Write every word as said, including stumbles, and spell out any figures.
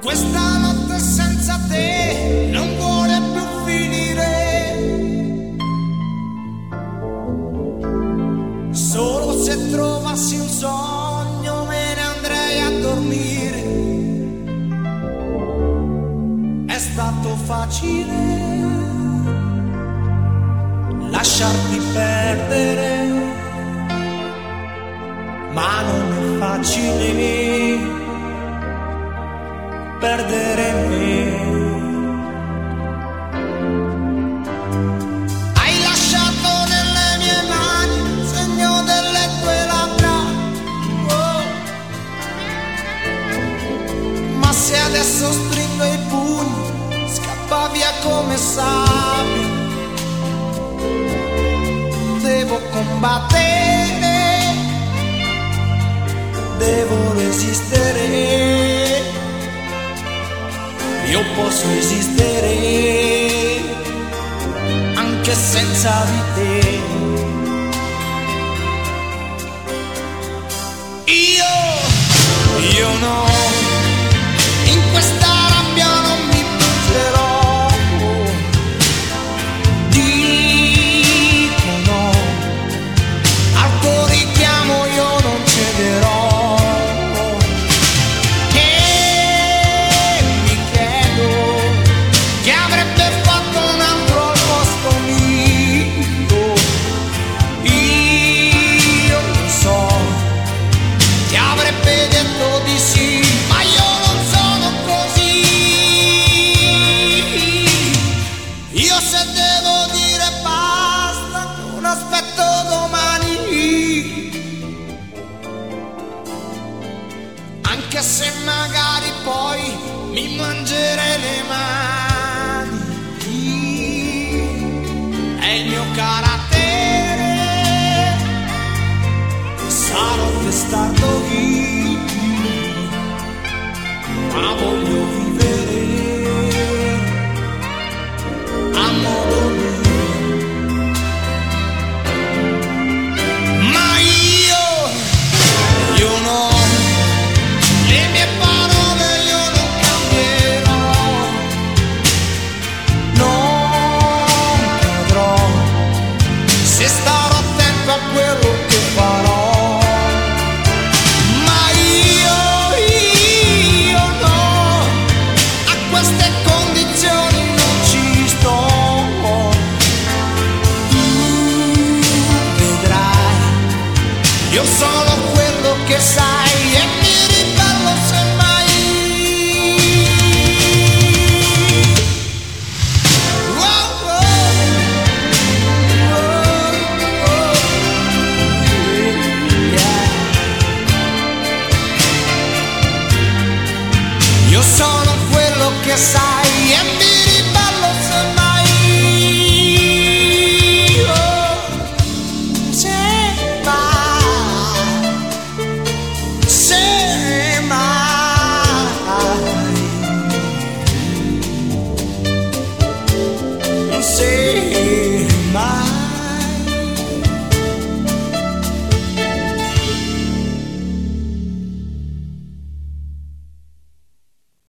Questa notte senza te non vuole più finire. Solo se trovassi un sogno me ne andrei a dormire. È stato facile lasciarti perdere, ma non è facile perdere me. Hai lasciato nelle mie mani il segno delle tue labbra, oh. Ma se adesso stringo i pugni scappa via come sabbia. Devo combattere, devo resistere. Io posso esistere anche senza di te. Io, io no, in questa rabbia non mi pungerò. Dico no, al tuo richiamo io non cederò. Anche se magari poi mi mangerei le mani, è il mio carattere, sarò testardo io, ma voglio vivere a modo mio. Ma io, io no, le mie parole io non cambierò, non cadrò, se starò attento a quello che farò. Ma io, io no, a queste condizioni non ci sto. Tu vedrai, io sono quello che sai e mi ribello semmai. Oh, oh, oh, oh, yeah. Io sono quello che sai e mi ribello semmai. Oh, semmai. Say